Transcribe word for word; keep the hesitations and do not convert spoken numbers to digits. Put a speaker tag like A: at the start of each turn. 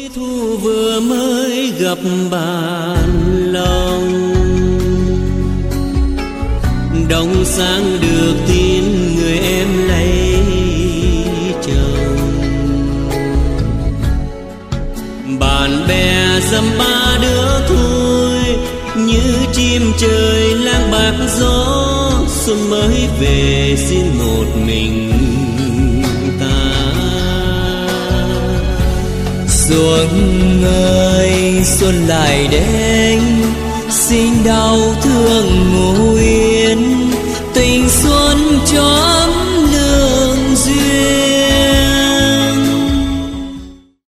A: thu vừa mới gặp bạn lòng, đông sang được tin người em lấy chồng. Bạn bè dăm ba đứa thôi, như chim trời lang bạc gió, xuân mới về xin một mình ta.
B: Xuân ơi xuân lại đến, xin đau thương ngủ yên, tình xuân cho